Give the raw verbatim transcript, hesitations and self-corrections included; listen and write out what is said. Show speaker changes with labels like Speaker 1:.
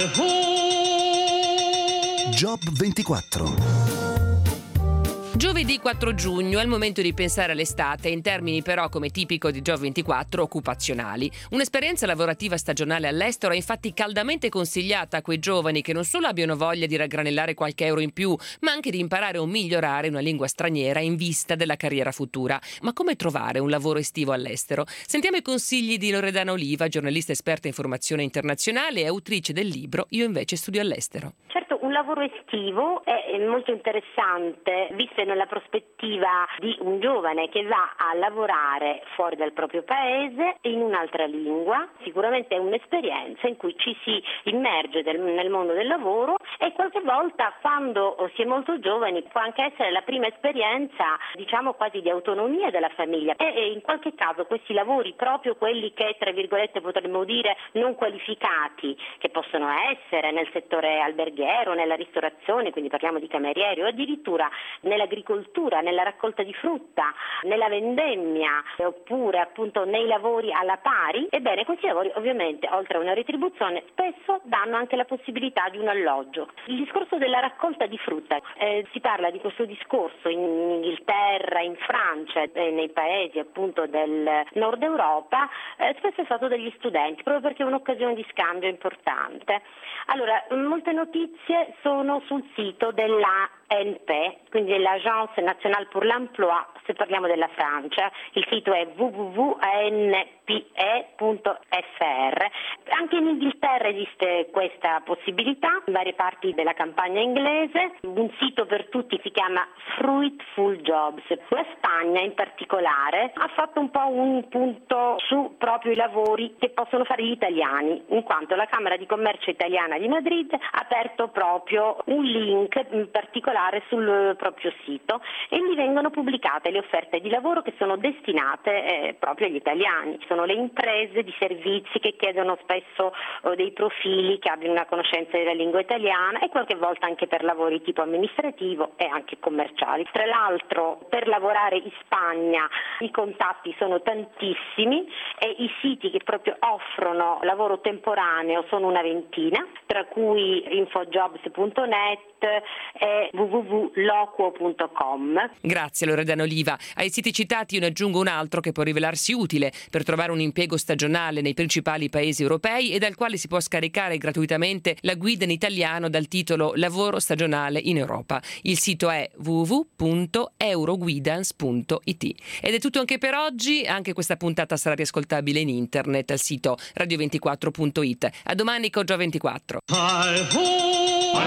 Speaker 1: Job ventiquattro.
Speaker 2: Giovedì quattro giugno è il momento di pensare all'estate, in termini però, come tipico di Job ventiquattro, occupazionali. Un'esperienza lavorativa stagionale all'estero è infatti caldamente consigliata a quei giovani che non solo abbiano voglia di raggranellare qualche euro in più, ma anche di imparare o migliorare una lingua straniera in vista della carriera futura. Ma come trovare un lavoro estivo all'estero? Sentiamo i consigli di Loredana Oliva, giornalista esperta in formazione internazionale e autrice del libro Io invece studio all'estero.
Speaker 3: Certo, un lavoro estivo è molto interessante, visto nella prospettiva di un giovane che va a lavorare fuori dal proprio paese in un'altra lingua. Sicuramente è un'esperienza in cui ci si immerge del, nel mondo del lavoro e qualche volta, quando si è molto giovani, può anche essere la prima esperienza, diciamo quasi di autonomia della famiglia, e, e in qualche caso questi lavori, proprio quelli che tra virgolette potremmo dire non qualificati, che possono essere nel settore alberghiero, nella ristorazione, quindi parliamo di camerieri, o addirittura nell'agricoltura, nella raccolta di frutta, nella vendemmia, oppure appunto nei lavori alla pari, ebbene questi lavori ovviamente, oltre a una retribuzione, spesso danno anche la possibilità di un alloggio. Il discorso della raccolta di frutta, eh, si parla di questo discorso in Inghilterra, in Francia e nei paesi appunto del nord Europa, eh, spesso è fatto dagli studenti, proprio perché è un'occasione di scambio importante. Allora, molte notizie sono sul sito della A N P, quindi l'Agence Nationale pour l'Emploi, se parliamo della Francia. Il sito è w w w punto a n p e punto f r. Anche in Inghilterra esiste questa possibilità, in varie parti della campagna inglese. Un sito per tutti si chiama Fruitful Jobs. La Spagna in particolare ha fatto un po' un punto su proprio i lavori che possono fare gli italiani, in quanto la Camera di Commercio italiana di Madrid ha aperto proprio un link in particolare sul proprio sito e lì vengono pubblicate le offerte di lavoro che sono destinate eh, proprio agli italiani. Ci sono le imprese di servizi che chiedono spesso eh, dei profili che abbiano una conoscenza della lingua italiana e qualche volta anche per lavori tipo amministrativo e anche commerciali. Tra l'altro, per lavorare in Spagna i contatti sono tantissimi e i siti che proprio offrono lavoro temporaneo sono una ventina, tra cui infojobs punto net e w w w punto loquo punto com.
Speaker 2: Grazie Loredana Oliva. Ai siti citati io ne aggiungo un altro che può rivelarsi utile per trovare un impiego stagionale nei principali paesi europei e dal quale si può scaricare gratuitamente la guida in italiano dal titolo Lavoro stagionale in Europa. Il sito è w w w punto euroguidance punto i t. Ed è tutto anche per oggi. Anche questa puntata sarà riascoltabile in internet al sito radio ventiquattro punto it. A domani con Gio ventiquattro.